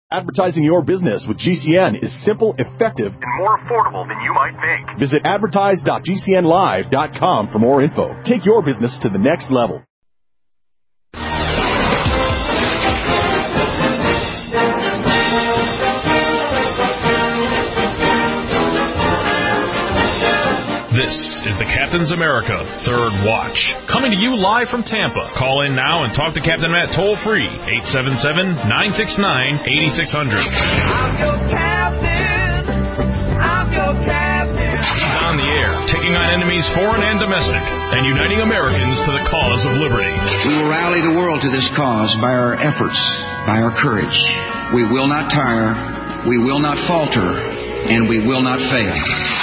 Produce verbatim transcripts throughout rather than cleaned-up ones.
Advertising your business with G C N is simple, effective, and more affordable than you might think. Visit advertise dot g c n live dot com for more info. Take your business to the next level. This is the Captain's America Third Watch, coming to you live from Tampa. Call in now and talk to Captain Matt toll-free, eight seven seven, nine six nine, eight six zero zero. I'm your captain. I'm your captain. He's on the air, taking on enemies foreign and domestic, and uniting Americans to the cause of liberty. We will rally the world to this cause by our efforts, by our courage. We will not tire, we will not falter, and we will not fail.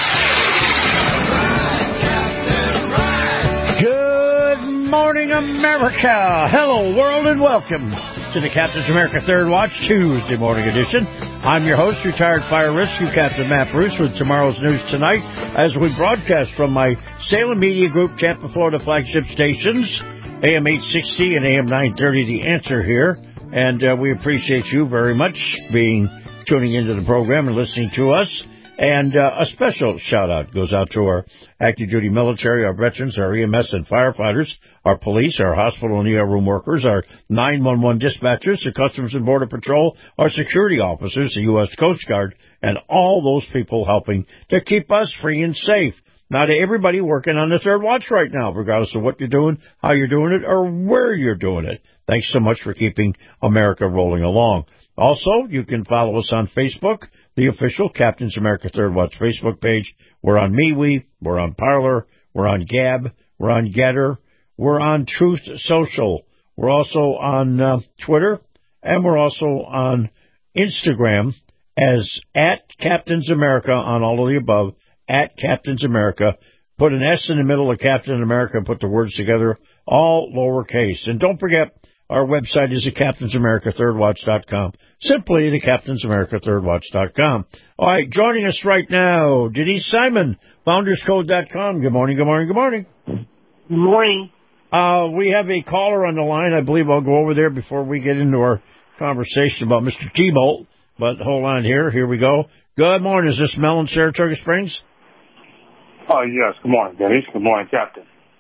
Morning, America. Hello, world, and welcome to the Captain's America Third Watch Tuesday morning edition. I'm your host, retired fire rescue Captain Matt Bruce, with tomorrow's news tonight as we broadcast from my Salem Media Group, Tampa, Florida flagship stations, A M eight sixty and A M nine thirty, The Answer here. And uh, we appreciate you very much being tuning into the program and listening to us. And uh, a special shout-out goes out to our active duty military, our veterans, our E M S and firefighters, our police, our hospital and E R room workers, our nine one one dispatchers, the Customs and Border Patrol, our security officers, the U S Coast Guard, and all those people helping to keep us free and safe. Now, to everybody working on the Third Watch right now, regardless of what you're doing, how you're doing it, or where you're doing it. Thanks so much for keeping America rolling along. Also, you can follow us on Facebook, the official Captain's America Third Watch Facebook page. We're on MeWe, we're on Parler, we're on Gab, we're on Getter, we're on Truth Social. We're also on uh, Twitter, and we're also on Instagram as at Captain's America on all of the above, at Captain's America. Put an S in the middle of Captain America and put the words together, all lowercase. And don't forget, our website is at captains america third watch dot com. Simply the captains america third watch dot com. All right, joining us right now, Denise Simon, founders code dot com. Good morning, good morning, good morning. Good morning. Uh, we have a caller on the line. I believe I'll go over there before we get into our conversation about Mister T-Bolt. But hold on here. Here we go. Good morning. Is this Mel in Saratoga Springs? Oh, yes. Good morning, Denise. Good morning, Captain.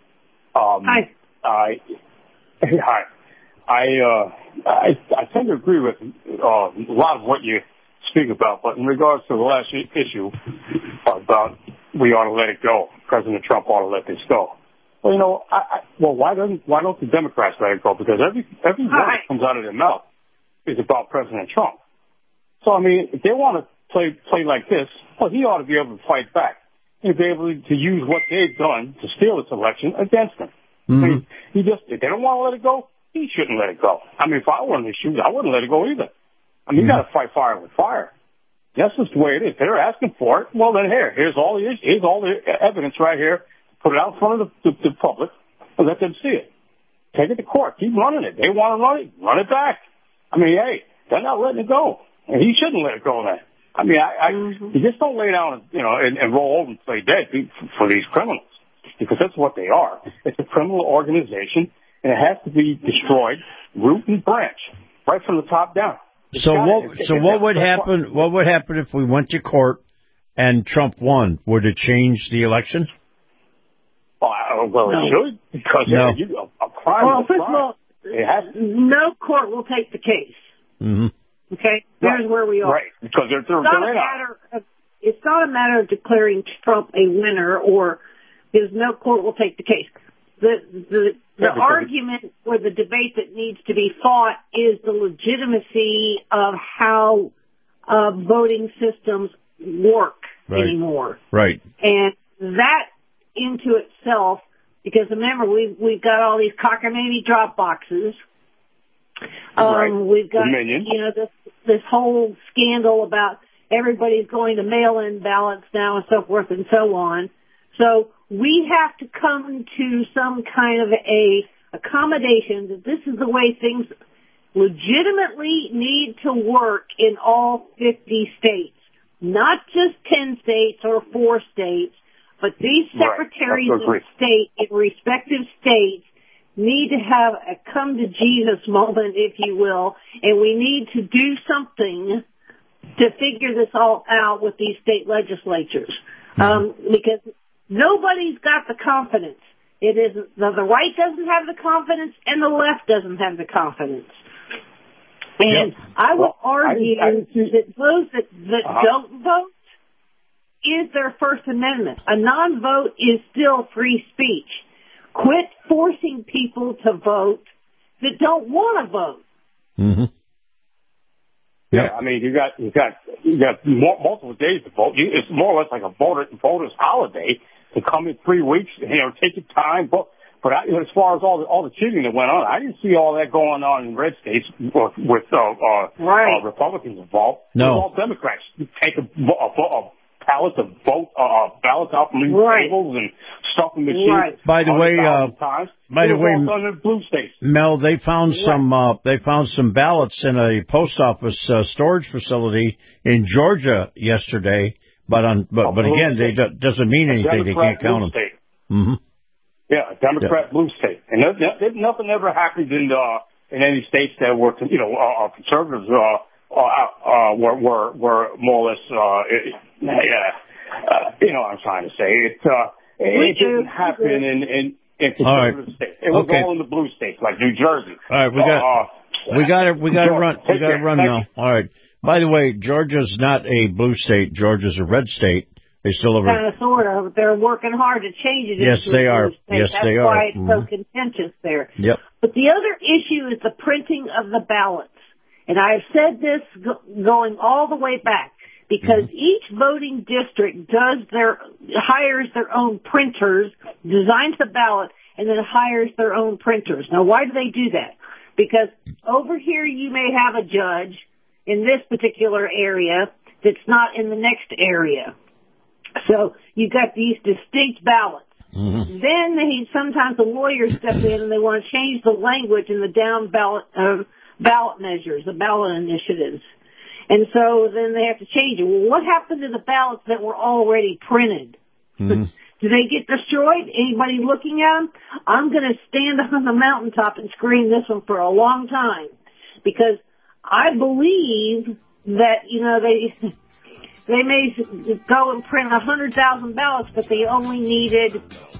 Um, Hi. I, hi. I, uh, I, I tend to agree with uh, a lot of what you speak about, but in regards to the last issue about we ought to let it go, President Trump ought to let this go. Well, you know, I, I, well, why don't why don't the Democrats let it go? Because every every word that comes out of their mouth is about President Trump. So I mean, if they want to play play like this, well, he ought to be able to fight back and be able to use what they've done to steal this election against him. Mm-hmm. I mean, he just if they don't want to let it go, he shouldn't let it go. I mean, if I were in his shoes, I wouldn't let it go either. I mean, mm-hmm. You got to fight fire with fire. That's just the way it is. They're asking for it. Well, then here, here's all the here's all the evidence right here. Put it out in front of the, the, the public and let them see it. Take it to court. Keep running it. They want to run it. Run it back. I mean, hey, they're not letting it go, and he shouldn't let it go. Then, I mean, I, I mm-hmm. you just don't lay down, you know, and, and roll over and play dead for these criminals, because that's what they are. It's a criminal organization. And it has to be destroyed, root and branch, right from the top down. It's so gotta, what? it, So it, what it, would happen? What would happen if we went to court and Trump won? Would it change the election? Well, I, well no. it should, because no. you, a, a crime. Well, is a first crime. of all, it has to. no court will take the case. Mm-hmm. Okay, here's right. where we are. Right, because they're they're, it's not they're a in matter of, it's not a matter of declaring Trump a winner, or because no court will take the case. The the the yeah, argument or the debate that needs to be fought is the legitimacy of how uh, voting systems work right. anymore. Right. And that into itself, because remember, we've, we've got all these cockamamie drop boxes. Um, right. We've got, Dominion. you know, this, this whole scandal about everybody's going to mail-in ballots now and so forth and so on. So we have to come to some kind of a accommodation that this is the way things legitimately need to work in all fifty states, not just ten states or four states, but these secretaries right. of state in respective states need to have a come to Jesus moment, if you will, and we need to do something to figure this all out with these state legislatures. Um, because nobody's got the confidence. It isn't, the, the right doesn't have the confidence and the left doesn't have the confidence. And yep. I will well, argue I, I, that those that, that uh-huh. don't vote is their First Amendment. A non-vote is still free speech. Quit forcing people to vote that don't want to vote. Mm-hmm. Yeah, I mean, you got you got you got multiple days to vote. It's more or less like a voter voters holiday to come in three weeks. You know, take your time. But but I, as far as all the all the cheating that went on, I didn't see all that going on in red states with, with uh, uh, right. uh, Republicans involved. No, it was all Democrats take a, a, a ballots of vote uh, ballots out from these right. tables and stuffing machines. Right. By the way, uh, times. by the way, the blue states. Mel, they found right. some uh, they found some ballots in a post office uh, storage facility in Georgia yesterday. But on but, but again, they do, doesn't mean anything. They can't count them. State. Mm-hmm. Yeah, a Democrat yeah. blue state, and there, there, nothing ever happened in uh, in any states that were you know uh, conservatives. Uh, Uh, uh, were, were, were more or less, uh, yeah, uh, you know what I'm trying to say. It, uh, it didn't happen in, in, in conservative right. states. It was okay. all in the blue states, like New Jersey. All right, we got, uh, we got to, we got to run, we got to run now. All right. By the way, Georgia's not a blue state. Georgia's a red state. They still have kind of, sort of. They're working hard to change it. Yes, they are. Yes, That's they are. That's why it's mm-hmm. so contentious there. Yep. But the other issue is the printing of the ballots. And I've said this go- going all the way back, because mm-hmm. each voting district does their, hires their own printers, designs the ballot, and then hires their own printers. Now, why do they do that? Because over here you may have a judge in this particular area that's not in the next area. So you've got these distinct ballots. Mm-hmm. Then they, sometimes the lawyers step in and they want to change the language in the down ballot, uh, ballot measures, the ballot initiatives. And so then they have to change it. Well, what happened to the ballots that were already printed? Mm-hmm. Do they get destroyed? Anybody looking at them? I'm going to stand on the mountaintop and scream this one for a long time, because I believe that, you know, they they may go and print one hundred thousand ballots, but they only needed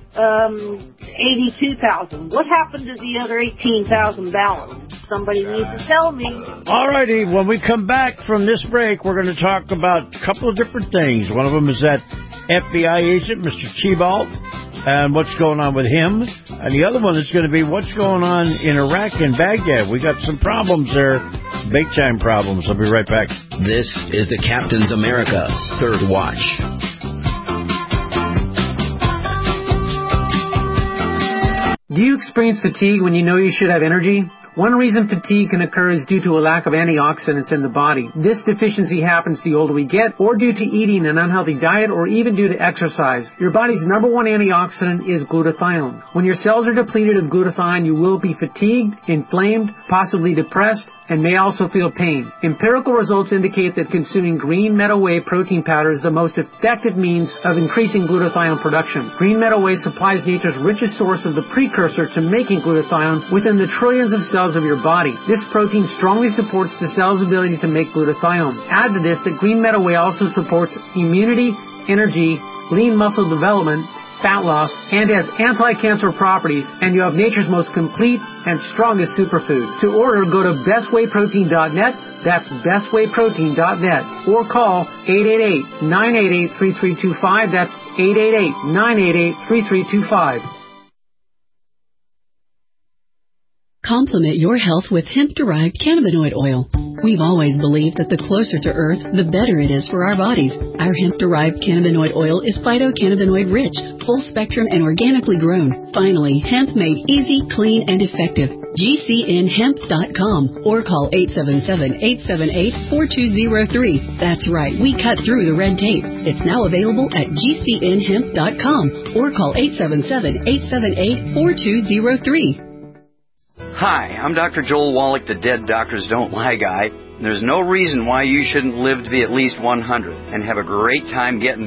um, eighty-two thousand. What happened to the other eighteen thousand ballots? Somebody needs to tell me. All righty. When we come back from this break, we're going to talk about a couple of different things. One of them is that F B I agent, Mister Chibal, and what's going on with him. And the other one is going to be what's going on in Iraq and Baghdad. We got some problems there, big-time problems. I'll be right back. This is the Captain's America Third Watch. Do you experience fatigue when you know you should have energy? One reason fatigue can occur is due to a lack of antioxidants in the body. This deficiency happens the older we get, or due to eating an unhealthy diet, or even due to exercise. Your body's number one antioxidant is glutathione. When your cells are depleted of glutathione, you will be fatigued, inflamed, possibly depressed, and may also feel pain. Empirical results indicate that consuming green meadow whey protein powder is the most effective means of increasing glutathione production. Green meadow whey supplies nature's richest source of the precursor to making glutathione within the trillions of cells of your body. This protein strongly supports the cell's ability to make glutathione. Add to this that green meadow whey also supports immunity, energy, lean muscle development, fat loss, and has anti-cancer properties, and you have nature's most complete and strongest superfood. To order, go to best whey protein dot net, that's best whey protein dot net, or call eight eight eight, nine eight eight, three three two five, that's eight eight eight, nine eight eight, three three two five. Complement your health with hemp-derived cannabinoid oil. We've always believed that the closer to Earth, the better it is for our bodies. Our hemp-derived cannabinoid oil is phytocannabinoid-rich, full-spectrum, and organically grown. Finally, hemp made easy, clean, and effective. G C N hemp dot com or call eight seven seven, eight seven eight, four two zero three. That's right, we cut through the red tape. It's now available at G C N hemp dot com or call eight seven seven, eight seven eight, four two zero three. Hi, I'm Doctor Joel Wallach, the Dead Doctors Don't Lie guy. There's no reason why you shouldn't live to be at least one hundred and have a great time getting there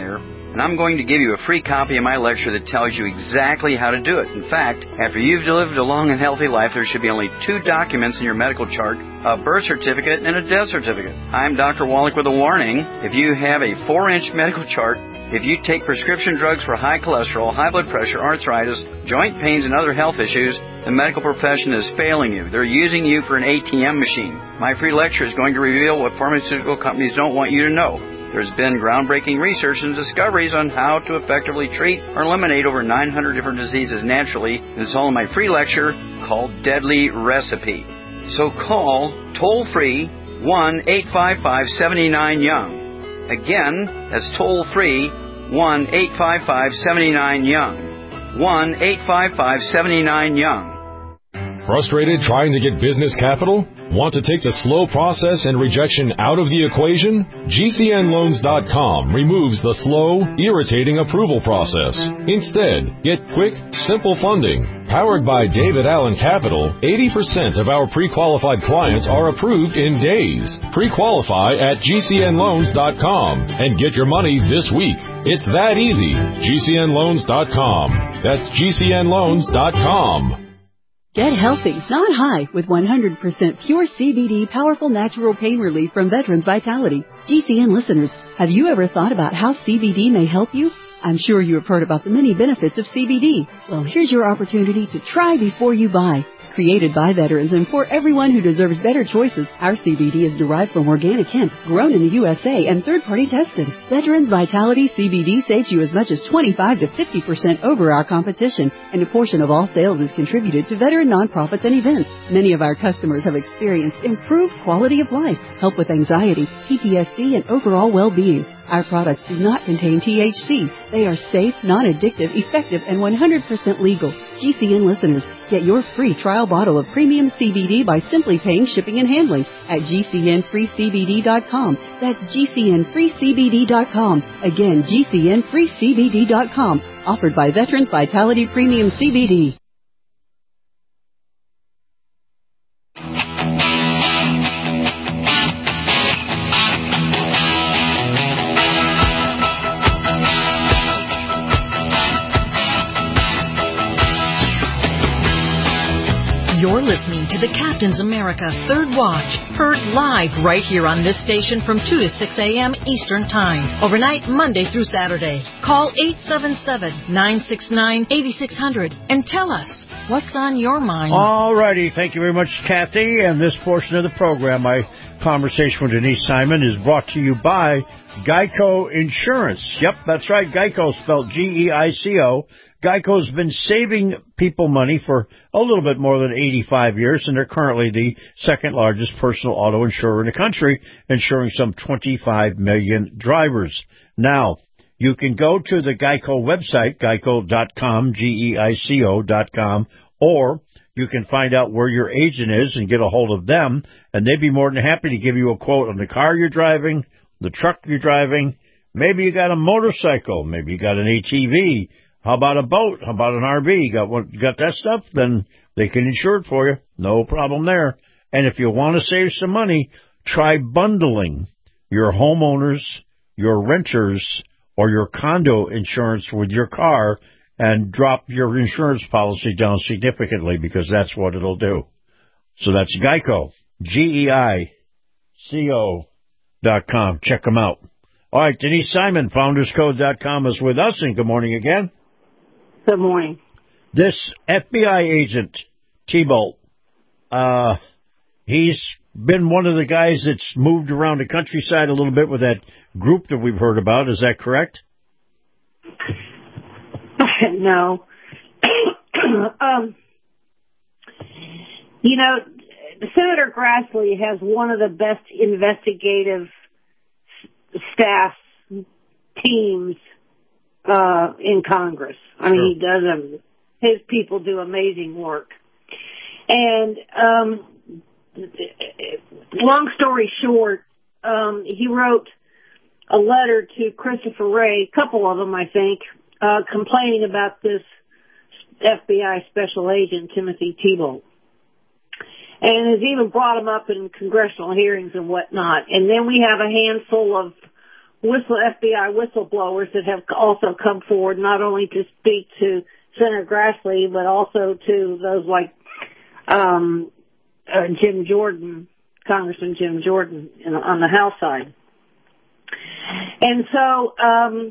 and I'm going to give you a free copy of my lecture that tells you exactly how to do it. In fact, after you've lived a long and healthy life, there should be only two documents in your medical chart, a birth certificate and a death certificate. I'm Doctor Wallach with a warning. If you have a four-inch medical chart, if you take prescription drugs for high cholesterol, high blood pressure, arthritis, joint pains, and other health issues, the medical profession is failing you. They're using you for an A T M machine. My free lecture is going to reveal what pharmaceutical companies don't want you to know. There's been groundbreaking research and discoveries on how to effectively treat or eliminate over nine hundred different diseases naturally, and it's all in my free lecture called Deadly Recipe. So call toll-free one eight five five, seven nine, young. Again, that's toll-free one eight five five, seven nine, young. one eight five five, seven nine, young. Frustrated trying to get business capital? Want to take the slow process and rejection out of the equation? G C N loans dot com removes the slow, irritating approval process. Instead, get quick, simple funding. Powered by David Allen Capital, eighty percent of our pre-qualified clients are approved in days. Pre-qualify at G C N loans dot com and get your money this week. It's that easy. G C N loans dot com. That's G C N loans dot com. Get healthy, not high, with one hundred percent pure C B D powerful natural pain relief from Veterans Vitality. G C N listeners, have you ever thought about how C B D may help you? I'm sure you have heard about the many benefits of C B D. Well, here's your opportunity to try before you buy. Created by veterans and for everyone who deserves better choices, our C B D is derived from organic hemp, grown in the U S A and third-party tested. Veterans Vitality C B D saves you as much as twenty-five to fifty percent over our competition, and a portion of all sales is contributed to veteran nonprofits and events. Many of our customers have experienced improved quality of life, help with anxiety, P T S D, and overall well-being. Our products do not contain T H C. They are safe, non-addictive, effective, and one hundred percent legal. G C N listeners, get your free trial bottle of premium C B D by simply paying shipping and handling at G C N free C B D dot com. That's G C N free C B D dot com. Again, G C N free C B D dot com. Offered by Veterans Vitality Premium C B D. You're listening to the Captain's America Third Watch, heard live right here on this station from two to six a.m. Eastern Time, overnight Monday through Saturday. Call eight seven seven, nine six nine, eight six zero zero and tell us what's on your mind. All righty. Thank you very much, Kathy. And this portion of the program, my conversation with Denise Simon, is brought to you by Geico Insurance. Yep, that's right. Geico, spelled G E I C O. Geico's been saving people money for a little bit more than eighty-five years, and they're currently the second largest personal auto insurer in the country, insuring some twenty-five million drivers. Now, you can go to the Geico website, geico dot com, G E I C O dot com, or you can find out where your agent is and get a hold of them, and they'd be more than happy to give you a quote on the car you're driving, the truck you're driving. Maybe you got a motorcycle. Maybe you got an A T V. How about a boat? How about an R V? You got what, you got that stuff? Then they can insure it for you. No problem there. And if you want to save some money, try bundling your homeowners, your renters, or your condo insurance with your car and drop your insurance policy down significantly, because that's what it'll do. So that's Geico, G E I C O dot com. Check them out. All right, Denise Simon, founders code dot com is with us, and good morning again. Good morning. This F B I agent, T-Bolt, uh, he's been one of the guys that's moved around the countryside a little bit with that group that we've heard about. Is that correct? No. um, you know, Senator Grassley has one of the best investigative staff teams uh, in Congress. I mean, sure. He does them. His people do amazing work. And um, long story short, um, he wrote a letter to Christopher Wray, a couple of them, I think, uh, complaining about this F B I special agent, Timothy T-Bolt. And has even brought him up in congressional hearings and whatnot. And then we have a handful of whistle F B I whistleblowers that have also come forward not only to speak to Senator Grassley, but also to those like um, uh, Jim Jordan, Congressman Jim Jordan in, on the House side. And so um,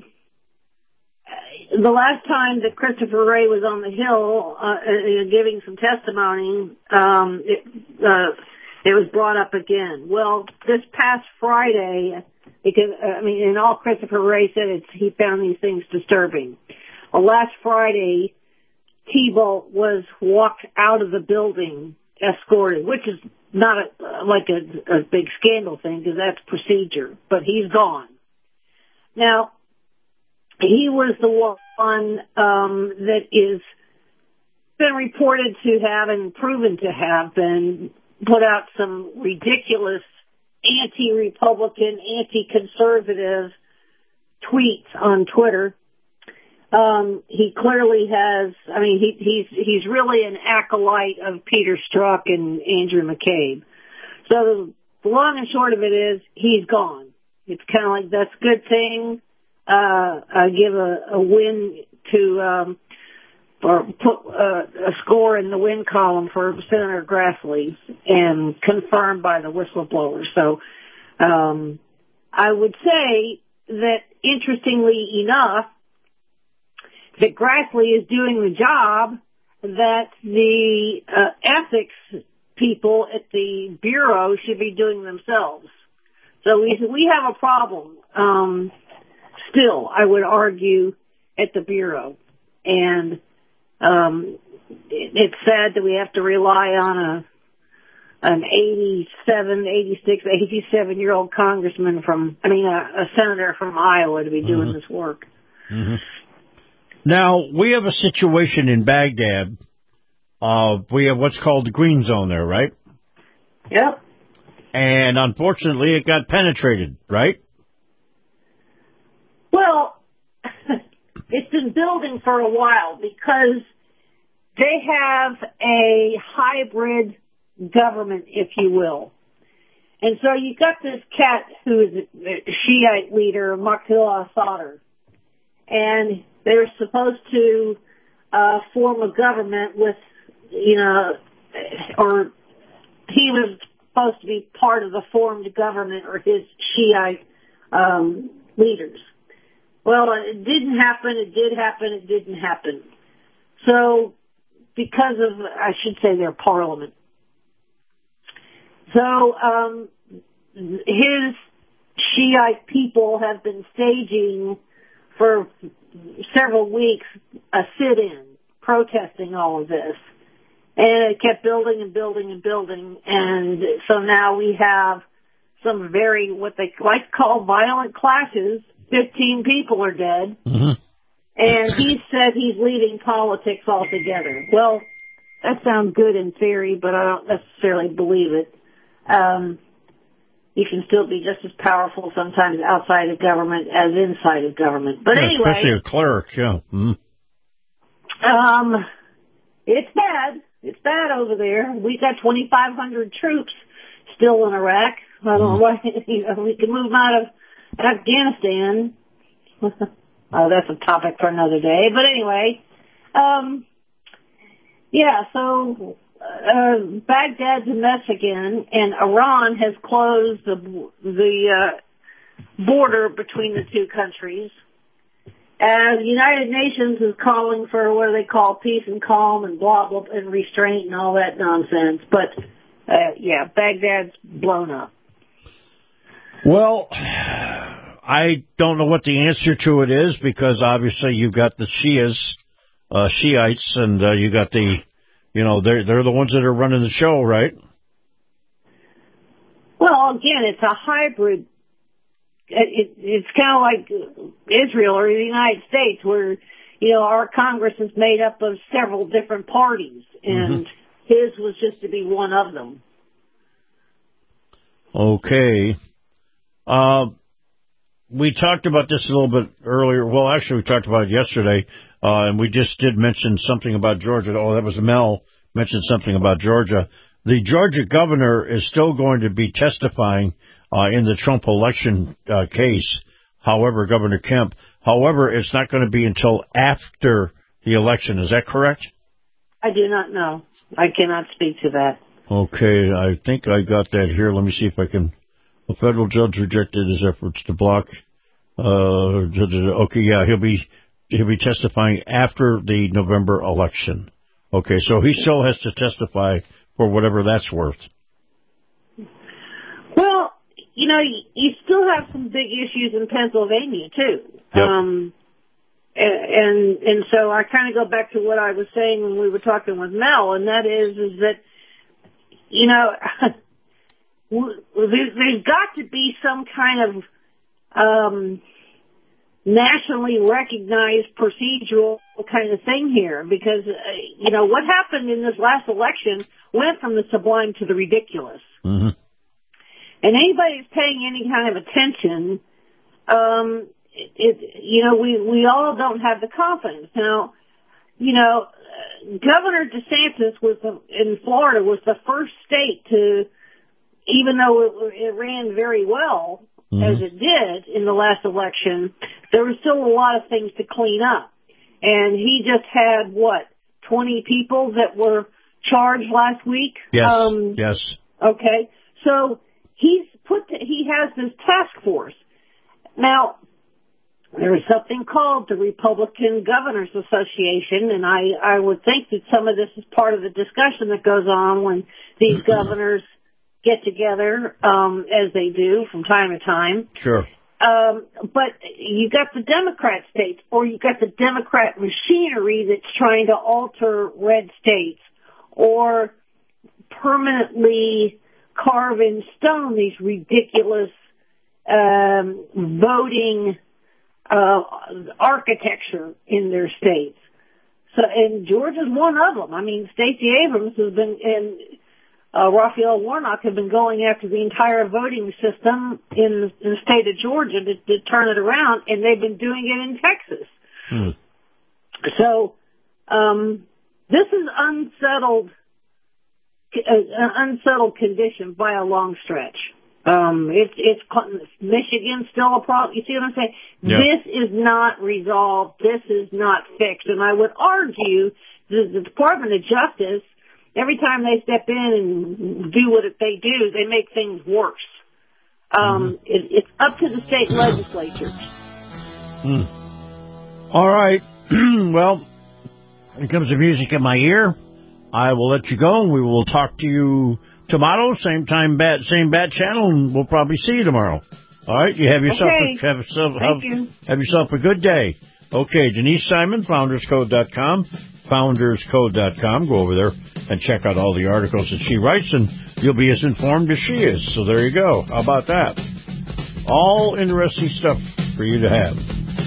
the last time that Christopher Wray was on the Hill uh, giving some testimony, um, it, uh, it was brought up again. Well, this past Friday, because I mean, and all Christopher Wray said is he found these things disturbing. Well, last Friday, Thibault was walked out of the building, escorted, which is not a, like a, a big scandal thing because that's procedure, but he's gone. Now, he was the one um, that is been reported to have and proven to have been put out some ridiculous anti-Republican, anti-conservative tweets on Twitter. Um, he clearly has, I mean, he, he's, he's really an acolyte of Peter Strzok and Andrew McCabe. So the long and short of it is he's gone. It's kind of like, that's a good thing. Uh, I give a, a win to, um, or put uh, a score in the win column for Senator Grassley and confirmed by the whistleblower. So, um, I would say that interestingly enough, that Grassley is doing the job that the uh, ethics people at the Bureau should be doing themselves. So we we have a problem, um, still, I would argue, at the Bureau. And um, it, it's sad that we have to rely on a an eighty-seven, eighty-six, eighty-seven-year-old congressman from, I mean, a, a senator from Iowa to be doing mm-hmm. this work. Mm-hmm. Now, we have a situation in Baghdad. Uh, we have what's called the green zone there, right? Yep. And unfortunately, it got penetrated, right? Well, it's been building for a while because they have a hybrid government, if you will. And so you got this cat who is a Shiite leader, Muqtada al-Sadr. And they're supposed to uh, form a government with, you know, or he was supposed to be part of the formed government or his Shiite um, leaders. Well, it didn't happen, it did happen, it didn't happen. So, because of, I should say, their parliament. So, um, his Shiite people have been staging for several weeks a sit-in, protesting all of this. And it kept building and building and building. And so now we have some very, what they like to call violent clashes. fifteen people are dead. Mm-hmm. And he said he's leaving politics altogether. Well, that sounds good in theory, but I don't necessarily believe it. Um, you can still be just as powerful sometimes outside of government as inside of government. But yeah, anyway. Especially a cleric, yeah. Mm-hmm. Um, it's bad. It's bad over there. We got twenty-five hundred troops still in Iraq. I don't know why, you know, we can move them out of Afghanistan. Oh, that's a topic for another day. But anyway, um, yeah, so uh, Baghdad's a mess again, and Iran has closed the the uh, border between the two countries. And the United Nations is calling for what do they call peace and calm and blah, blah, and restraint and all that nonsense. But, uh, yeah, Baghdad's blown up. Well, I don't know what the answer to it is because obviously you've got the Shias, uh, Shiites, and uh, you got the, you know, they're, they're the ones that are running the show, right? Well, again, it's a hybrid. It, it's kind of like Israel or the United States where, you know, our Congress is made up of several different parties, and mm-hmm. his was just to be one of them. Okay. Uh, we talked about this a little bit earlier. Well, actually, we talked about it yesterday, uh, and we just did mention something about Georgia. Oh, that was Mel mentioned something about Georgia. The Georgia governor is still going to be testifying Uh, in the Trump election uh, case. However, Governor Kemp, however, it's not going to be until after the election. Is that correct? I do not know. I cannot speak to that. Okay, I think I got that here. Let me see if I can. A federal judge rejected his efforts to block. Uh, okay, yeah, he'll be he'll be testifying after the November election. Okay, so he still has to testify for whatever that's worth. Well, you know, you, you still have some big issues in Pennsylvania too. Yep. Um, and and so I kind of go back to what I was saying when we were talking with Mel, and that is is that, you know, there's got to be some kind of um, nationally recognized procedural kind of thing here, because, uh, you know, what happened in this last election went from the sublime to the ridiculous. Mm-hmm. And anybody who's paying any kind of attention, um, it, it, you know, we, we all don't have the confidence. Now, you know, Governor DeSantis was the, in Florida was the first state to, even though it, it ran very well, mm-hmm. as it did in the last election, there was still a lot of things to clean up. And he just had, what, twenty people that were charged last week? Yes, um, yes. Okay, so he's put, to, he has this task force. Now, there is something called the Republican Governors Association, and I, I would think that some of this is part of the discussion that goes on when these governors get together, um, as they do from time to time. Sure. Um, but you got the Democrat states, or you got the Democrat machinery that's trying to alter red states, or permanently carve in stone these ridiculous um, voting uh, architecture in their states. So, and Georgia's one of them. I mean, Stacey Abrams has been, and uh, Raphael Warnock have been going after the entire voting system in, in the state of Georgia to, to turn it around, and they've been doing it in Texas. Hmm. So, um, this is unsettled, uh, an unsettled condition by a long stretch. Um, it's, it's, Michigan's still a problem. You see what I'm saying? Yeah. This is not resolved. This is not fixed. And I would argue that the Department of Justice, every time they step in and do what they do, they make things worse. Um, mm-hmm. it, it's up to the state legislatures. Hmm. All right. Well, here comes the music in my ear. I will let you go, and we will talk to you tomorrow, same time, bat, same bat channel, and we'll probably see you tomorrow. All right, you have yourself okay. a, have yourself Thank have, you. have yourself a good day. Okay, Denise Simon, founders code dot com, founders code dot com. Go over there and check out all the articles that she writes, and you'll be as informed as she is. So there you go. How about that? All interesting stuff for you to have.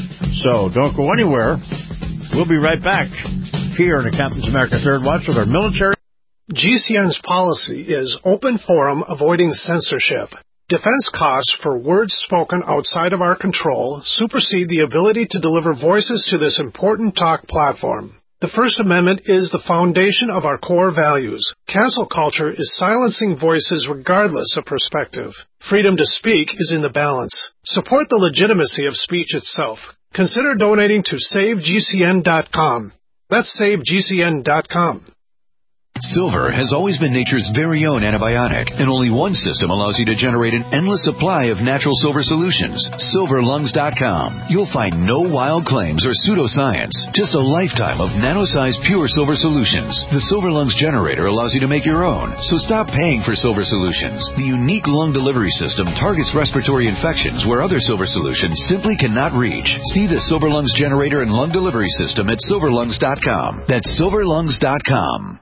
So don't go anywhere. We'll be right back here in the Captain's America Third Watch with our military. G C N's policy is open forum, avoiding censorship. Defense costs for words spoken outside of our control supersede the ability to deliver voices to this important talk platform. The First Amendment is the foundation of our core values. Cancel culture is silencing voices regardless of perspective. Freedom to speak is in the balance. Support the legitimacy of speech itself. Consider donating to save G C N dot com. That's save G C N dot com. Silver has always been nature's very own antibiotic, and only one system allows you to generate an endless supply of natural silver solutions. silver lungs dot com. You'll find no wild claims or pseudoscience, just a lifetime of nano-sized pure silver solutions. The Silver Lungs generator allows you to make your own, so stop paying for silver solutions. The unique lung delivery system targets respiratory infections where other silver solutions simply cannot reach. See the Silver Lungs generator and lung delivery system at silver lungs dot com. That's silver lungs dot com.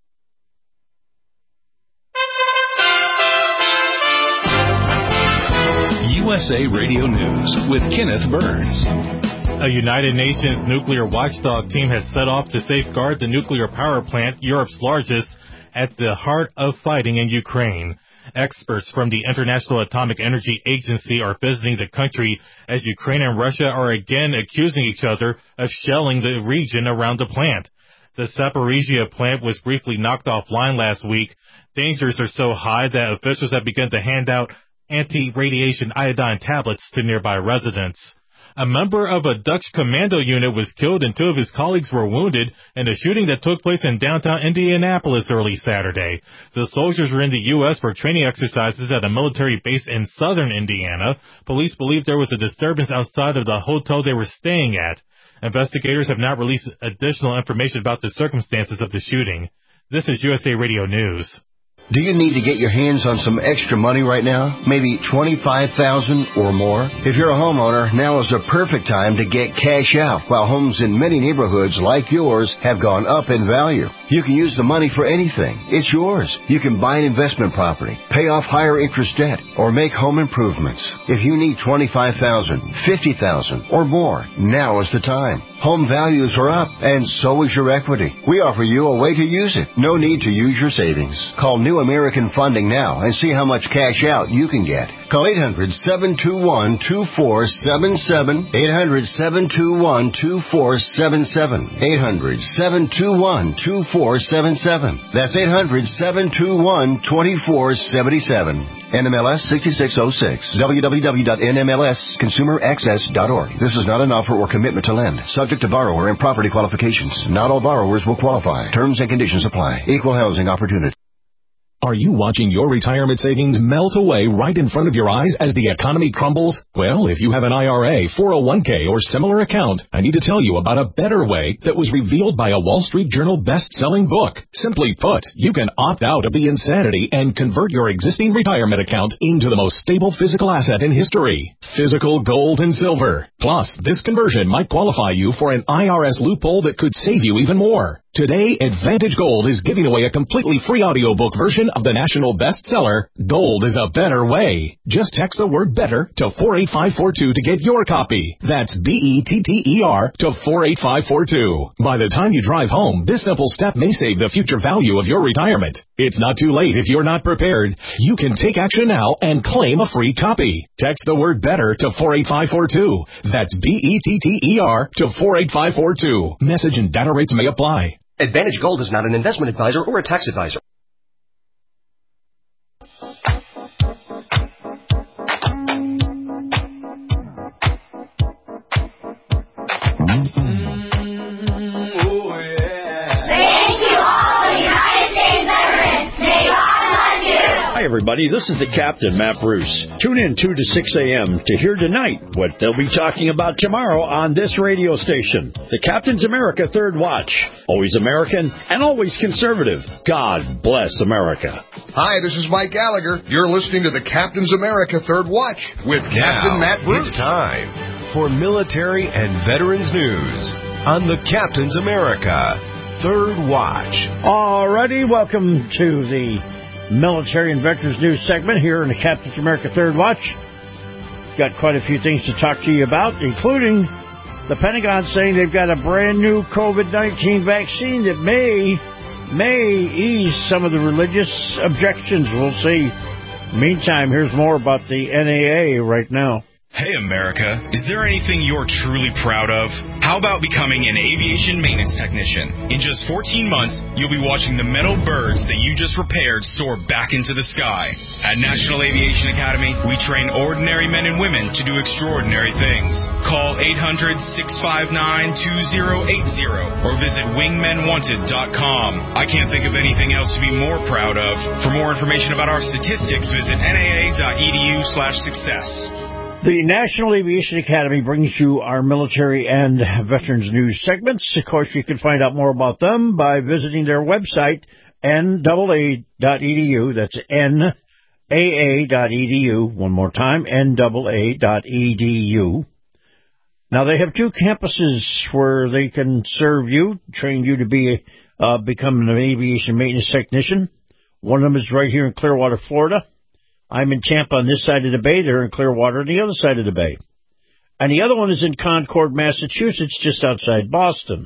U S A Radio News with Kenneth Burns. A United Nations nuclear watchdog team has set off to safeguard the nuclear power plant, Europe's largest, at the heart of fighting in Ukraine. Experts from the International Atomic Energy Agency are visiting the country as Ukraine and Russia are again accusing each other of shelling the region around the plant. The Zaporizhia plant was briefly knocked offline last week. Dangers are so high that officials have begun to hand out anti-radiation iodine tablets to nearby residents. A member of a Dutch commando unit was killed and two of his colleagues were wounded in a shooting that took place in downtown Indianapolis early Saturday. The soldiers were in the U S for training exercises at a military base in southern Indiana. Police believe there was a disturbance outside of the hotel they were staying at. Investigators have not released additional information about the circumstances of the shooting. This is U S A Radio News. Do you need to get your hands on some extra money right now? Maybe twenty-five thousand dollars or more? If you're a homeowner, now is the perfect time to get cash out while homes in many neighborhoods like yours have gone up in value. You can use the money for anything. It's yours. You can buy an investment property, pay off higher interest debt, or make home improvements. If you need twenty-five thousand dollars, fifty thousand dollars or more, now is the time. Home values are up, and so is your equity. We offer you a way to use it. No need to use your savings. Call New American Funding now and see how much cash out you can get. Call eight hundred, seven two one, two four seven seven, eight hundred, seven two one, two four seven seven, eight hundred, seven two one, two four seven seven. That's eight hundred, seven two one, two four seven seven. N M L S sixty-six oh six. w w w dot n m l s consumer access dot org. This is not an offer or commitment to lend. Subject to borrower and property qualifications. Not all borrowers will qualify. Terms and conditions apply. Equal housing opportunity. Are you watching your retirement savings melt away right in front of your eyes as the economy crumbles? Well, if you have an I R A, four oh one k, or similar account, I need to tell you about a better way that was revealed by a Wall Street Journal best-selling book. Simply put, you can opt out of the insanity and convert your existing retirement account into the most stable physical asset in history, physical gold and silver. Plus, this conversion might qualify you for an I R S loophole that could save you even more. Today, Advantage Gold is giving away a completely free audiobook version of the national bestseller, Gold is a Better Way. Just text the word better to four eight five four two to get your copy. That's B E T T E R to four eight five four two. By the time you drive home, this simple step may save the future value of your retirement. It's not too late if you're not prepared. You can take action now and claim a free copy. Text the word better to four eight five four two. That's B E T T E R to four eight five four two. Message and data rates may apply. Advantage Gold is not an investment advisor or a tax advisor. Hi, everybody. This is the Captain, Matt Bruce. Tune in two to six a.m. to hear tonight what they'll be talking about tomorrow on this radio station. The Captain's America Third Watch. Always American and always conservative. God bless America. Hi, this is Mike Gallagher. You're listening to the Captain's America Third Watch with Captain Now, Matt Bruce. It's time for military and veterans news on the Captain's America Third Watch. Alrighty, welcome to the Military and Veterans News segment here in the Captain's America Third Watch. Got quite a few things to talk to you about, including the Pentagon saying they've got a brand new COVID nineteen vaccine that may, may ease some of the religious objections. We'll see. Meantime, here's more about the N A A right now. Hey, America, is there anything you're truly proud of? How about becoming an aviation maintenance technician? In just fourteen months, you'll be watching the metal birds that you just repaired soar back into the sky. At National Aviation Academy, we train ordinary men and women to do extraordinary things. Call eight hundred, six five nine, two zero eight zero or visit wingmen wanted dot com. I can't think of anything else to be more proud of. For more information about our statistics, visit N A A dot E D U slash success. The National Aviation Academy brings you our military and veterans news segments. Of course, you can find out more about them by visiting their website, N A A dot E D U. That's N A A dot E D U. One more time, N A A dot E D U. Now, they have two campuses where they can serve you, train you to be uh, become an aviation maintenance technician. One of them is right here in Clearwater, Florida. I'm in Tampa on this side of the bay. They're in Clearwater on the other side of the bay. And the other one is in Concord, Massachusetts, just outside Boston.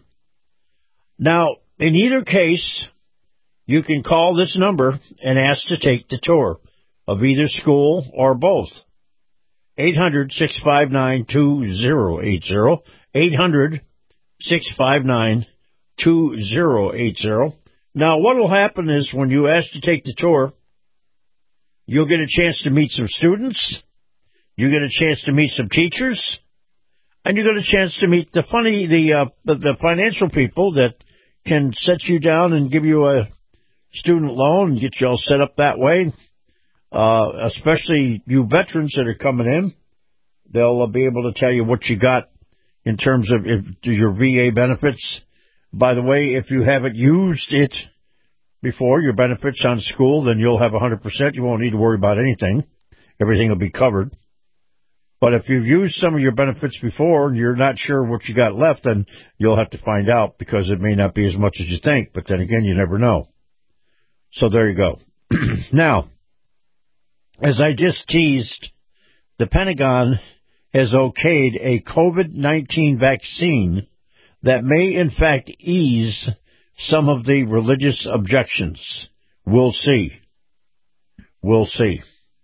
Now, in either case, you can call this number and ask to take the tour of either school or both. eight hundred, six five nine, two zero eight zero. eight hundred, six five nine, two zero eight zero. Now, what will happen is when you ask to take the tour, You'll get a chance to meet some students. You get a chance to meet some teachers. And you get a chance to meet the funny, the, uh, the, the financial people that can set you down and give you a student loan and get you all set up that way. Uh, especially you veterans that are coming in. They'll uh, be able to tell you what you got in terms of if, your V A benefits. By the way, if you haven't used it before, your benefits on school, then you'll have one hundred percent. You won't need to worry about anything. Everything will be covered. But if you've used some of your benefits before and you're not sure what you got left, then you'll have to find out because it may not be as much as you think. But then again, you never know. So there you go. Now, as I just teased, the Pentagon has okayed a COVID nineteen vaccine that may, in fact, ease some of the religious objections. We'll see. We'll see.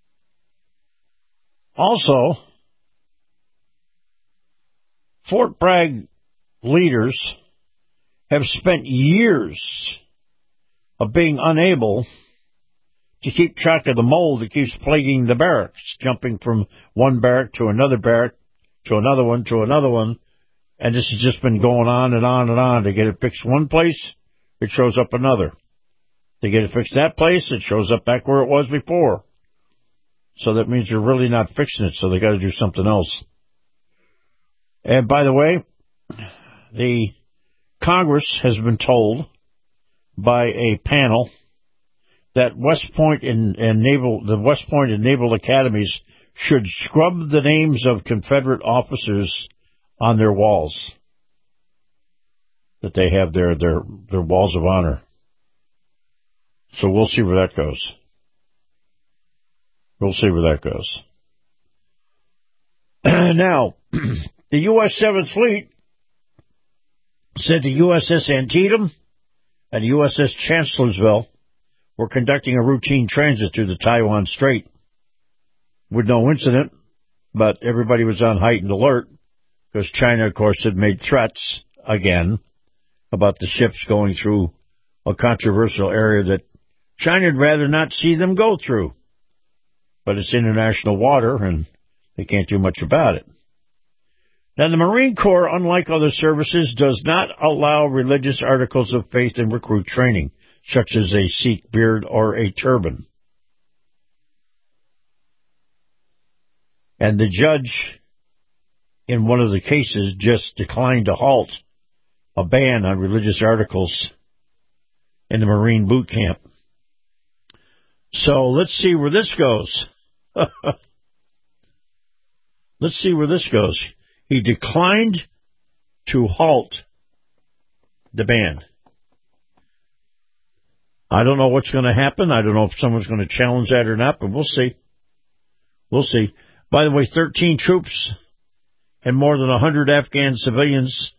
Also, Fort Bragg leaders have spent years of being unable to keep track of the mold that keeps plaguing the barracks, jumping from one barrack to another barrack, to another one, to another one. And this has just been going on and on and on. They get it fixed one place, it shows up another. They get it fixed that place, it shows up back where it was before. So that means they're really not fixing it, so they got to do something else. And by the way, the Congress has been told by a panel that West Point and, and Naval, the West Point and Naval Academies should scrub the names of Confederate officers on their walls that they have there, their their walls of honor. So we'll see where that goes. We'll see where that goes. Now, the U S seventh Fleet said the U S S Antietam and the U S S Chancellorsville were conducting a routine transit through the Taiwan Strait with no incident, but everybody was on heightened alert because China, of course, had made threats again about the ships going through a controversial area that China would rather not see them go through. But it's international water, and they can't do much about it. Now, the Marine Corps, unlike other services, does not allow religious articles of faith in recruit training, such as a Sikh beard or a turban. And the judge, in one of the cases, just declined to halt a ban on religious articles in the Marine boot camp. So let's see where this goes. Let's see where this goes. He declined to halt the ban. I don't know what's going to happen. I don't know if someone's going to challenge that or not, but we'll see. We'll see. By the way, thirteen troops and more than one hundred Afghan civilians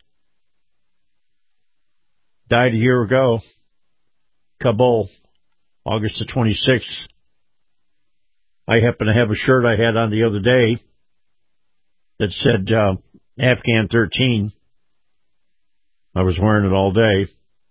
died a year ago. Kabul, August the twenty-sixth. I happen to have a shirt I had on the other day that said uh, Afghan thirteen. I was wearing it all day.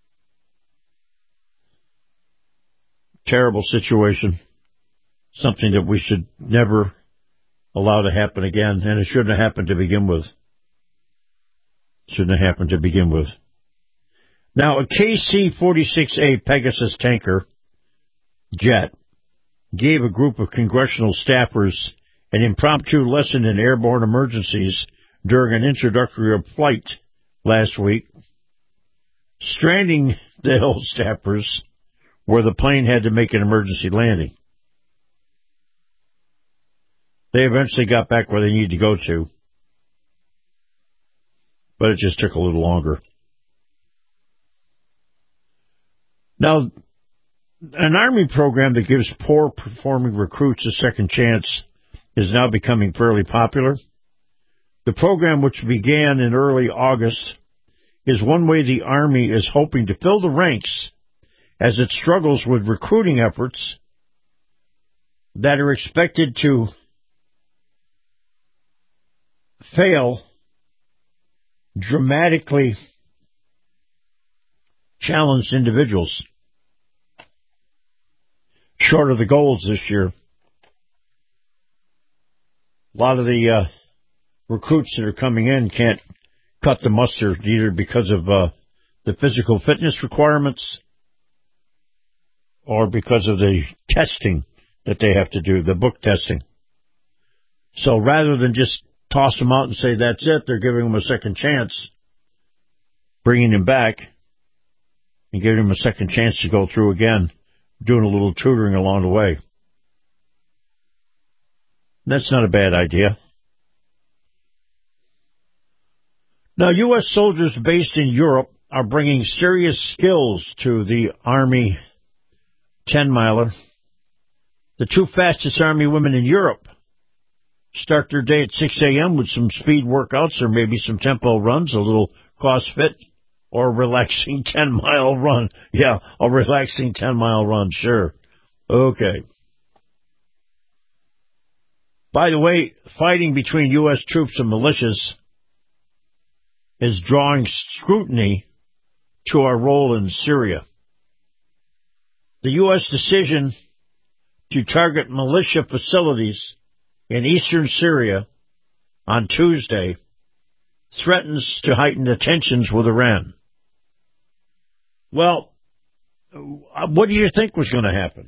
Terrible situation. Something that we should never allow to happen again, and it shouldn't have happened to begin with. Shouldn't have happened to begin with. Now, a K C forty-six A Pegasus tanker jet gave a group of congressional staffers an impromptu lesson in airborne emergencies during an introductory flight last week, stranding the Hill staffers where the plane had to make an emergency landing. They eventually got back where they needed to go to, but it just took a little longer. Now, an Army program that gives poor-performing recruits a second chance is now becoming fairly popular. The program, which began in early August, is one way the Army is hoping to fill the ranks as it struggles with recruiting efforts that are expected to fail dramatically challenged individuals short of the goals this year A lot of the uh, recruits that are coming in can't cut the mustard either because of uh, the physical fitness requirements or because of the testing that they have to do, the book testing. So rather than just toss them out and say that's it, they're giving them a second chance, bringing him back and giving him a second chance to go through again, doing a little tutoring along the way. That's not a bad idea. Now, U S soldiers based in Europe are bringing serious skills to the Army ten-miler. The two fastest Army women in Europe start their day at six a.m. with some speed workouts or maybe some tempo runs, a little CrossFit, or a relaxing ten-mile run. Yeah, a relaxing ten-mile run, sure. Okay. By the way, fighting between U S troops and militias is drawing scrutiny to our role in Syria. The U S decision to target militia facilities in eastern Syria on Tuesday threatens to heighten the tensions with Iran. Well, what do you think was going to happen?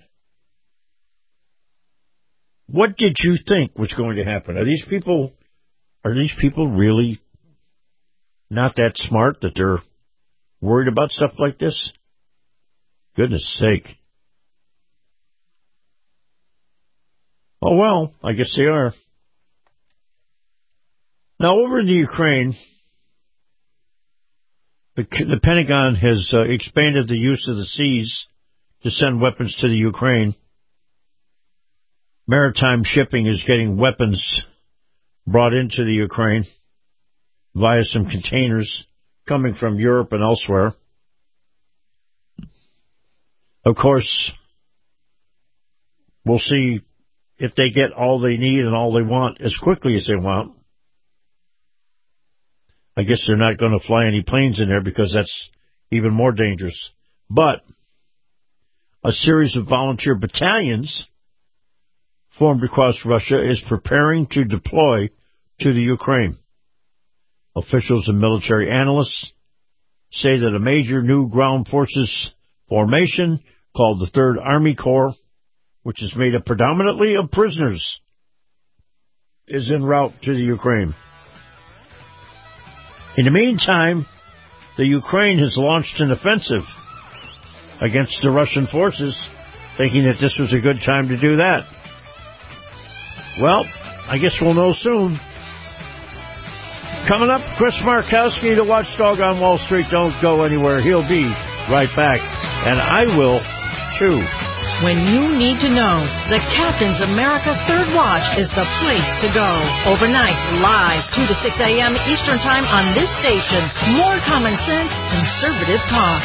What did you think was going to happen? Are these people, are these people really not that smart that they're worried about stuff like this? Goodness sake. Oh, well, I guess they are. Now, over in the Ukraine, the, the Pentagon has uh, expanded the use of the seas to send weapons to the Ukraine. Maritime shipping is getting weapons brought into the Ukraine via some containers coming from Europe and elsewhere. Of course, we'll see if they get all they need and all they want as quickly as they want. I guess they're not going to fly any planes in there because that's even more dangerous. But a series of volunteer battalions formed across Russia is preparing to deploy to the Ukraine. Officials and military analysts say that a major new ground forces formation called the Third Army Corps, which is made up predominantly of prisoners, is en route to the Ukraine. In the meantime, the Ukraine has launched an offensive against the Russian forces, thinking that this was a good time to do that. Well, I guess we'll know soon. Coming up, Chris Markowski, the watchdog on Wall Street. Don't go anywhere. He'll be right back. And I will, too. When you need to know, the Captain's America Third Watch is the place to go. Overnight, live, two to six a.m. Eastern Time on this station. More common sense, conservative talk.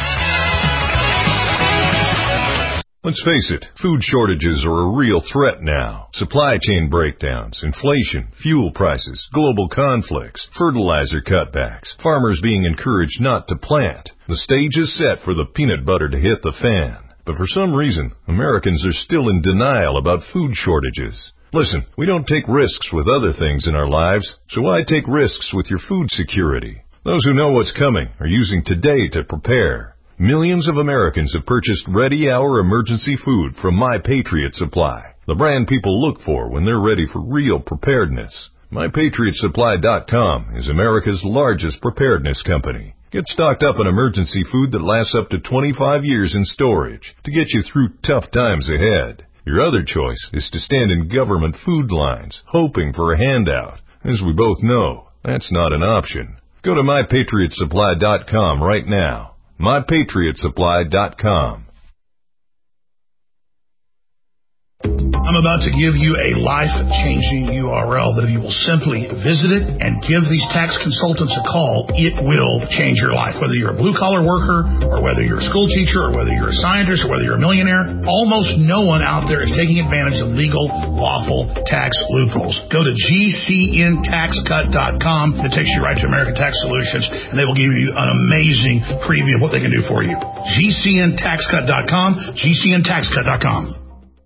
Let's face it, food shortages are a real threat now. Supply chain breakdowns, inflation, fuel prices, global conflicts, fertilizer cutbacks, farmers being encouraged not to plant. The stage is set for the peanut butter to hit the fan. But for some reason, Americans are still in denial about food shortages. Listen, we don't take risks with other things in our lives, so why take risks with your food security? Those who know what's coming are using today to prepare. Millions of Americans have purchased ready-hour emergency food from My Patriot Supply, the brand people look for when they're ready for real preparedness. My Patriot Supply dot com is America's largest preparedness company. Get stocked up on emergency food that lasts up to twenty-five years in storage to get you through tough times ahead. Your other choice is to stand in government food lines, hoping for a handout. As we both know, that's not an option. Go to My Patriot Supply dot com right now. My Patriot Supply dot com. I'm about to give you a life-changing U R L that if you will simply visit it and give these tax consultants a call, it will change your life. Whether you're a blue-collar worker or whether you're a school teacher or whether you're a scientist or whether you're a millionaire, almost no one out there is taking advantage of legal, lawful tax loopholes. Go to G C N tax cut dot com. It takes you right to American Tax Solutions, and they will give you an amazing preview of what they can do for you. G C N tax cut dot com, G C N tax cut dot com.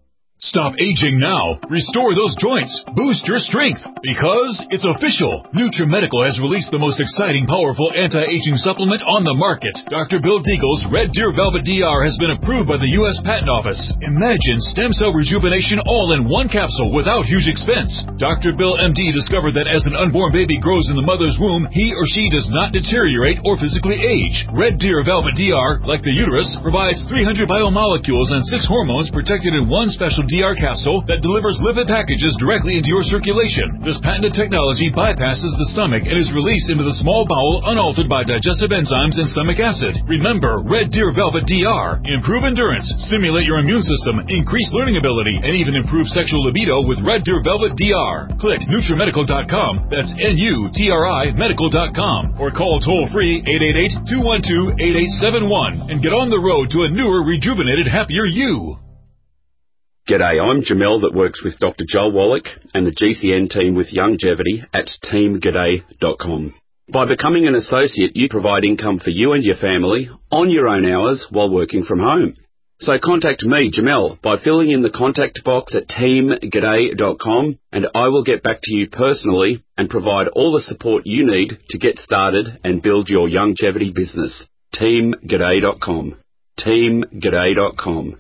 Stop aging now. Restore those joints. Boost your strength. Because it's official. NutriMedical has released the most exciting, powerful anti-aging supplement on the market. Doctor Bill Deagle's Red Deer Velvet D R has been approved by the U S Patent Office. Imagine stem cell rejuvenation all in one capsule without huge expense. Doctor Bill M D discovered that as an unborn baby grows in the mother's womb, he or she does not deteriorate or physically age. Red Deer Velvet D R, like the uterus, provides three hundred biomolecules and six hormones protected in one special D R capsule that delivers lipid packages directly into your circulation. This patented technology bypasses the stomach and is released into the small bowel unaltered by digestive enzymes and stomach acid. Remember, Red Deer Velvet D R. Improve endurance, stimulate your immune system, increase learning ability, and even improve sexual libido with Red Deer Velvet D R. Click NutriMedical dot com. That's N U T R I medical dot com. Or call toll-free eight eight eight, two one two, eight eight seven one and get on the road to a newer, rejuvenated, happier you. G'day, I'm Jamel that works with Doctor Joel Wallach and the G C N team with Longevity at team g'day dot com. By becoming an associate, you provide income for you and your family on your own hours while working from home. So contact me, Jamel, by filling in the contact box at team g'day dot com and I will get back to you personally and provide all the support you need to get started and build your longevity business. team g'day dot com. team g'day dot com.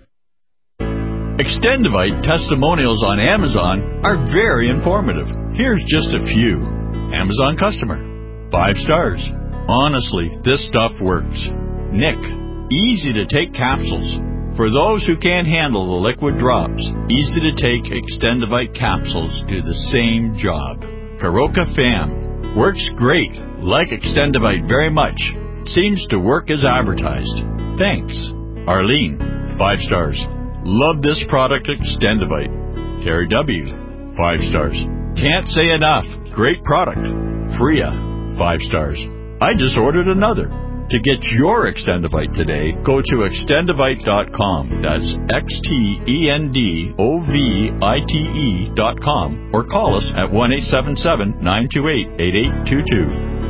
Extendivite testimonials on Amazon are very informative. Here's just a few. Amazon customer. Five stars. Honestly, this stuff works. Nick. Easy to take capsules. For those who can't handle the liquid drops, easy to take Extendivite capsules do the same job. Karoka Fam. Works great. Like Extendivite very much. Seems to work as advertised. Thanks. Arlene. Five stars. Love this product, Extendivite. Terry W. Five stars. Can't say enough. Great product. Freya. Five stars. I just ordered another. To get your Extendivite today, go to extendivite dot com. That's X T E N D O V I T E dot com. Or call us at one eight seven seven, nine two eight, eight eight two two.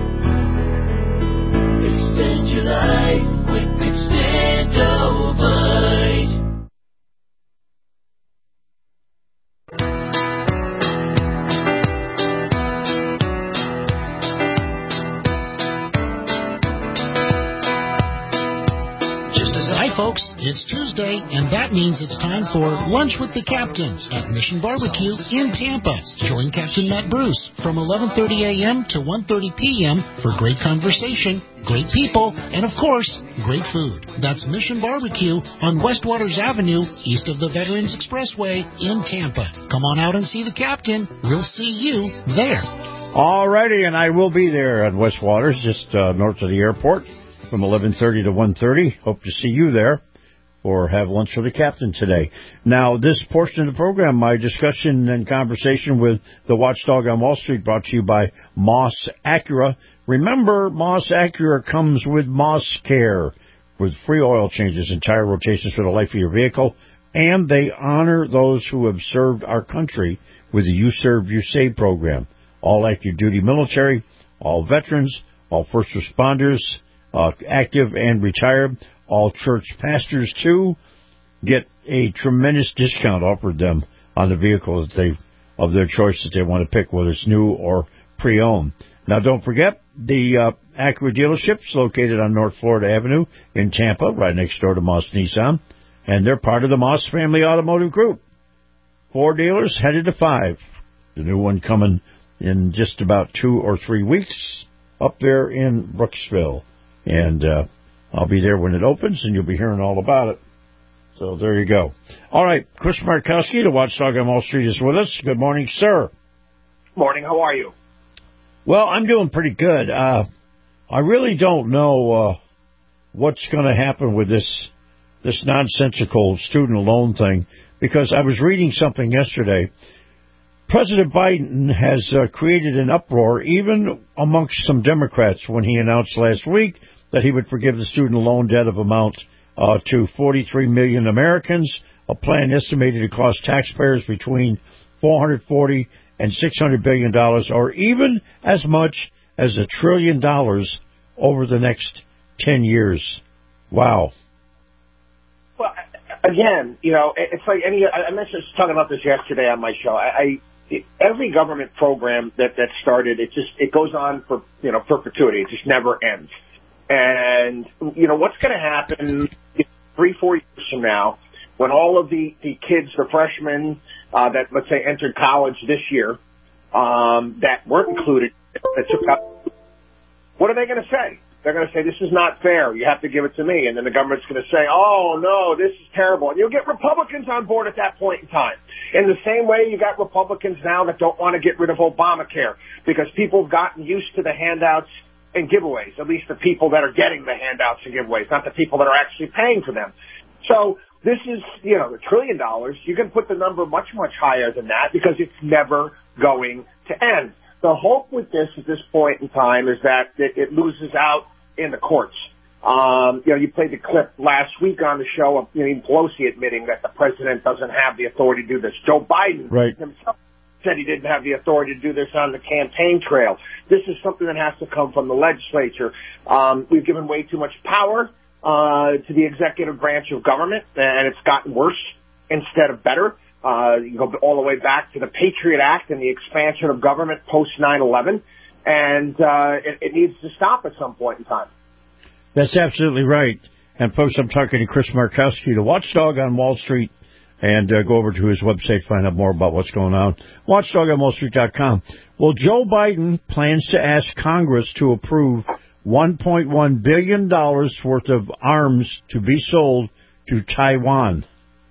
Extend your life with Extendivite. Folks, it's Tuesday, and that means it's time for Lunch with the Captains at Mission Barbecue in Tampa. Join Captain Matt Bruce from eleven thirty a.m. to one thirty p.m. for great conversation, great people, and of course, great food. That's Mission Barbecue on West Waters Avenue, east of the Veterans Expressway in Tampa. Come on out and see the Captain. We'll see you there. All righty, and I will be there at West Waters, just uh, north of the airport, from eleven thirty to one thirty. Hope to see you there or have lunch with the Captain today. Now, this portion of the program, my discussion and conversation with the Watchdog on Wall Street, brought to you by Moss Acura. Remember, Moss Acura comes with Moss Care, with free oil changes and tire rotations for the life of your vehicle, and they honor those who have served our country with the You Serve, You Save program. All active duty military, all veterans, all first responders, Uh, active and retired, all church pastors too, get a tremendous discount offered them on the vehicle that they of their choice that they want to pick, whether it's new or pre-owned. Now, don't forget the uh, Acura dealerships located on North Florida Avenue in Tampa, right next door to Moss Nissan, and they're part of the Moss Family Automotive Group. Four dealers headed to five. The new one coming in just about two or three weeks up there in Brooksville. And uh, I'll be there when it opens, and you'll be hearing all about it. So there you go. All right, Chris Markowski, the Watchdog on Wall Street, is with us. Good morning, sir. Morning. How are you? Well, I'm doing pretty good. Uh, I really don't know uh, what's going to happen with this this nonsensical student loan thing, because I was reading something yesterday. President Biden has uh, created an uproar, even amongst some Democrats, when he announced last week that he would forgive the student loan debt of amount uh, to forty-three million Americans, a plan estimated to cost taxpayers between four hundred forty and six hundred billion dollars, or even as much as a trillion dollars over the next ten years. Wow. Well, again, you know, it's like any. I mentioned talking about this yesterday on my show. I, I every government program that that started, it just it goes on for you know perpetuity. It just never ends. And you know what's going to happen three, four years from now, when all of the the kids, the freshmen uh, that let's say entered college this year, um, that weren't included, that took out, what are they going to say? They're going to say, this is not fair. You have to give it to me. And then the government's going to say, oh, no, this is terrible. And you'll get Republicans on board at that point in time. In the same way you got Republicans now that don't want to get rid of Obamacare because people have gotten used to the handouts and giveaways, at least the people that are getting the handouts and giveaways, not the people that are actually paying for them. So this is, you know, a trillion dollars. You can put the number much, much higher than that because it's never going to end. The hope with this at this point in time is that it, it loses out in the courts. Um, you know, you played the clip last week on the show of you know, Pelosi admitting that the president doesn't have the authority to do this. Joe Biden right. himself said he didn't have the authority to do this on the campaign trail. This is something that has to come from the legislature. Um, we've given way too much power uh, to the executive branch of government, and it's gotten worse instead of better. Uh, you go all the way back to the Patriot Act and the expansion of government post nine eleven, and uh, it, it needs to stop at some point in time. That's absolutely right. And folks, I'm talking to Chris Markowski, the watchdog on Wall Street, and uh, go over to his website, find out more about what's going on. watchdog on wall street dot com. Well, Joe Biden plans to ask Congress to approve one point one billion dollars worth of arms to be sold to Taiwan.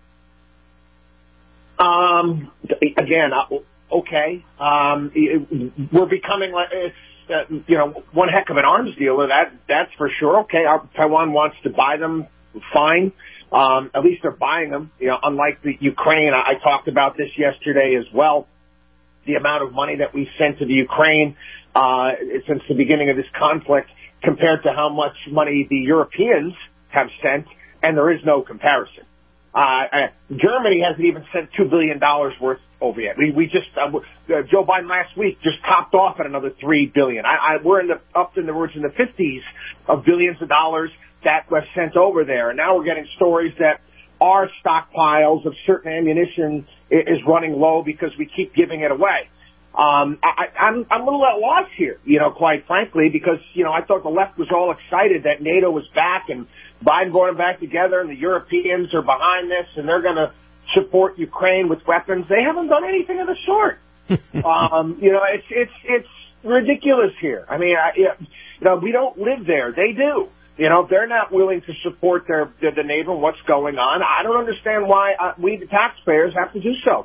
Um, again, okay. Um, we're becoming like, it's, uh, you know, one heck of an arms dealer. That, that's for sure. Okay. Our, Taiwan wants to buy them. Fine. Um, at least they're buying them. You know, unlike the Ukraine, I, I talked about this yesterday as well. The amount of money that we sent to the Ukraine, uh, since the beginning of this conflict compared to how much money the Europeans have sent, and there is no comparison. Uh, Germany hasn't even sent two billion dollars worth over yet. We, we just, uh, uh, Joe Biden last week just topped off at another three billion dollars. I, I, we're in the, up in the, we're in the fifties of billions of dollars that was sent over there. And now we're getting stories that our stockpiles of certain ammunition is running low because we keep giving it away. Um, I, I'm, I'm a little at loss here, you know, quite frankly, because, you know, I thought the left was all excited that NATO was back and Biden brought them back together and the Europeans are behind this and they're going to support Ukraine with weapons. They haven't done anything of the sort. um, you know, it's, it's, it's ridiculous here. I mean, I, you know, we don't live there. They do. You know, if they're not willing to support their, their the neighbor and what's going on, I don't understand why uh, we, the taxpayers, have to do so.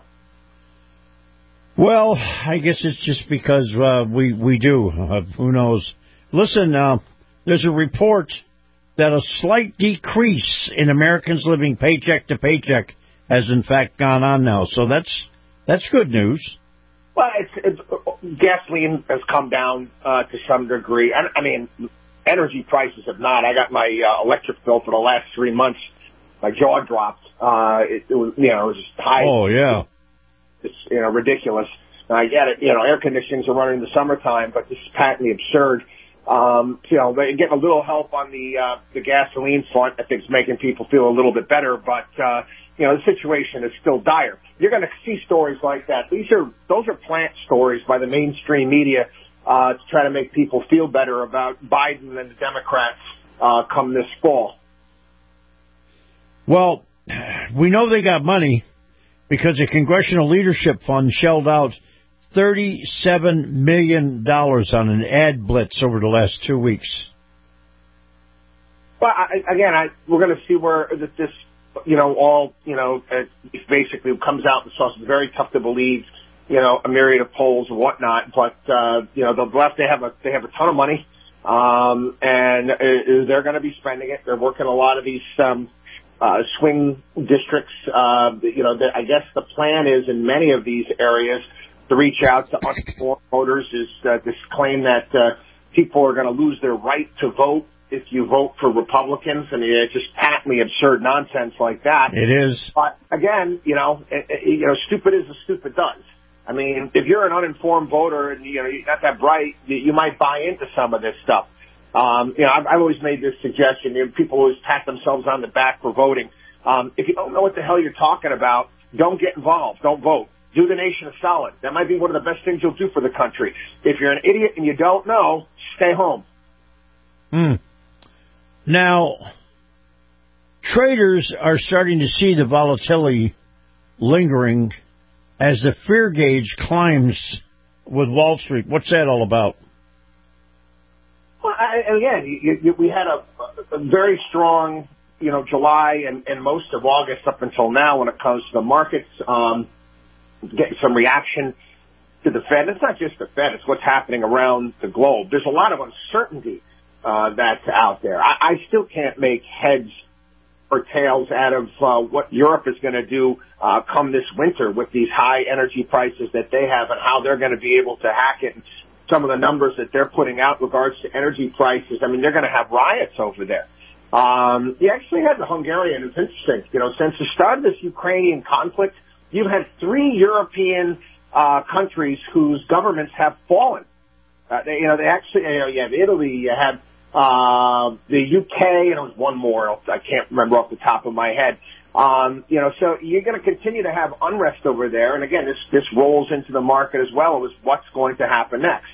Well, I guess it's just because uh, we, we do. Uh, who knows? Listen, uh, there's a report that a slight decrease in Americans living paycheck to paycheck has, in fact, gone on now. So that's that's good news. Well, it's, it's gasoline has come down uh, to some degree. I, I mean, energy prices have not. I got my uh, electric bill for the last three months. My jaw dropped. Uh, it, it was, you know, it was just high. Oh, yeah. It's, you know, ridiculous. And I get it. You know, air conditionings are running in the summertime, but this is patently absurd. Um, you know, they're getting a little help on the, uh, the gasoline front. I think it's making people feel a little bit better, but, uh, you know, the situation is still dire. You're going to see stories like that. These are, those are plant stories by the mainstream media, uh, to try to make people feel better about Biden and the Democrats, uh, come this fall. Well, we know they got money because the Congressional Leadership Fund shelled out thirty-seven million dollars on an ad blitz over the last two weeks. Well, I, again, I, we're going to see where this, you know, all, you know, it basically comes out. And so it's very tough to believe, you know, a myriad of polls and whatnot. But, uh, you know, the left, they have a, they have a ton of money, um, and uh, they're going to be spending it. They're working a lot of these, um, uh, swing districts. Uh, you know, the, I guess the plan is in many of these areas to reach out to uninformed voters is uh, this claim that uh, people are going to lose their right to vote if you vote for Republicans. I mean, it's just patently absurd nonsense like that. It is. But again, you know, it, it, you know, stupid is as stupid does. I mean, if you're an uninformed voter and you know you're not that bright, you, you might buy into some of this stuff. Um, you know, I've, I've always made this suggestion. You know, people always pat themselves on the back for voting. Um, if you don't know what the hell you're talking about, don't get involved. Don't vote. Do the nation a solid. That might be one of the best things you'll do for the country. If you're an idiot and you don't know, stay home. Hmm. Now, traders are starting to see the volatility lingering as the fear gauge climbs with Wall Street. What's that all about? Well, I, again, you, you, we had a, a very strong, you know, July and, and most of August up until now when it comes to the markets, um, getting some reaction to the Fed. It's not just the Fed; it's what's happening around the globe. There's a lot of uncertainty uh, that's out there. I, I still can't make heads or tails out of uh, what Europe is going to do uh, come this winter with these high energy prices that they have and how they're going to be able to hack it. And some of the numbers that they're putting out in regards to energy prices, I mean, they're going to have riots over there. Um, you actually had the Hungarian. It's interesting. You know, since the start of this Ukrainian conflict, you've had three European uh, countries whose governments have fallen. Uh, they, you know, they actually, you know, you have Italy, you have Uh, the U K, and it was one more, I can't remember off the top of my head. Um, you know, so you're going to continue to have unrest over there. And again, this, this rolls into the market as well as what's going to happen next.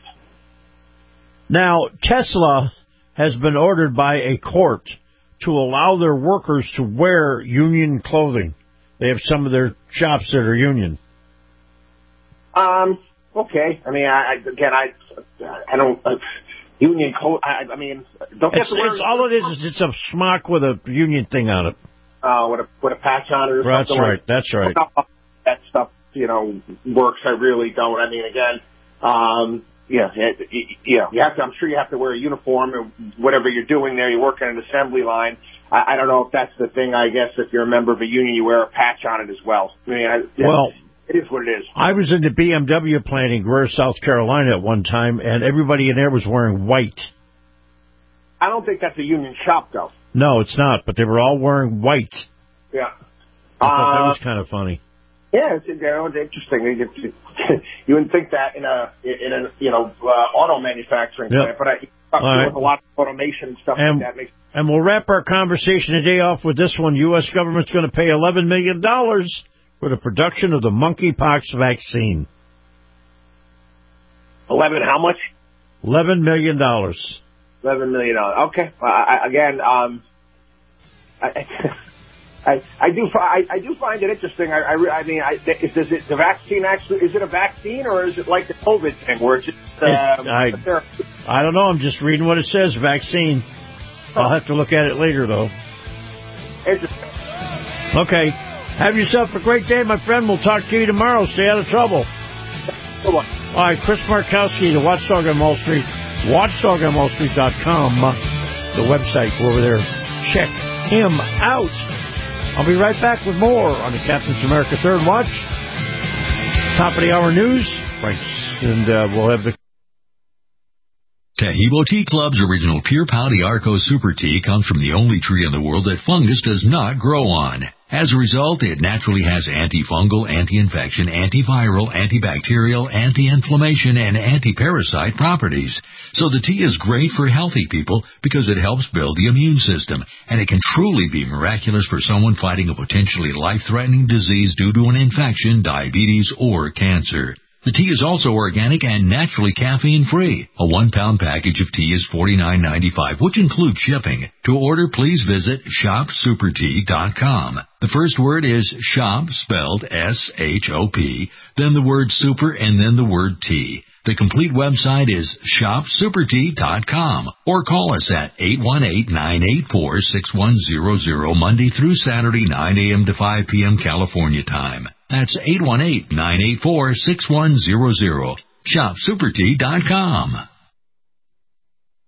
Now, Tesla has been ordered by a court to allow their workers to wear union clothing. They have some of their shops that are union. Um, okay. I mean, I, again, I, I don't, uh, Union code. I, I mean, don't it's, it's all it is is it's a smock with a union thing on it. Uh, with a with a patch on it or that's something. Right, like that's right. That's right. That stuff, you know, works. I really don't. I mean, again, um, yeah, it, it, you know, you have to. I'm sure you have to wear a uniform or whatever you're doing there. You're working an assembly line. I, I don't know if that's the thing. I guess if you're a member of a union, you wear a patch on it as well. I mean, I, yeah. well. It is what it is. I was in the B M W plant in Greer, South Carolina at one time, and everybody in there was wearing white. I don't think that's a union shop, though. No, it's not, but they were all wearing white. Yeah. I thought uh, that was kind of funny. Yeah, it's, you know, it's interesting. You wouldn't think that in a, in a you know, uh, auto manufacturing yep. plant, but I, right. with a lot of automation and stuff and, like that. Makes and we'll wrap our conversation today off with this one. U S government's going to pay eleven million dollars for the production of the monkeypox vaccine. Eleven, how much? Eleven million dollars. Eleven million dollars. Okay. Uh, I, again, um, I, I, I do, I, I do find it interesting. I, I, I mean, I, is, is it the vaccine actually? Is it a vaccine or is it like the COVID thing where it's just? Um, I, I don't know. I'm just reading what it says. Vaccine. I'll have to look at it later, though. Interesting. Okay. Have yourself a great day, my friend. We'll talk to you tomorrow. Stay out of trouble. Good one. All right, Chris Markowski, the Watchdog on Wall Street, watchdog on wall street dot com, the website. Go over there. Check him out. I'll be right back with more on the Captain's America Third Watch. Top of the hour news. Right. And uh, we'll have the... Taheebo Tea Club's original Pure Pau Arco Super Tea comes from the only tree in the world that fungus does not grow on. As a result, it naturally has antifungal, anti-infection, antiviral, antibacterial, anti-inflammation, and anti-parasite properties. So the tea is great for healthy people because it helps build the immune system, and it can truly be miraculous for someone fighting a potentially life-threatening disease due to an infection, diabetes, or cancer. The tea is also organic and naturally caffeine-free. A one-pound package of tea is forty-nine ninety-five, which includes shipping. To order, please visit shop super tea dot com. The first word is shop, spelled S H O P, then the word super, and then the word tea. The complete website is shop super tea dot com, or call us at eight one eight, nine eight four, six one zero zero, Monday through Saturday, nine a.m. to five p.m. California time. That's eight one eight, nine eight four, six one zero zero. shop super tea dot com.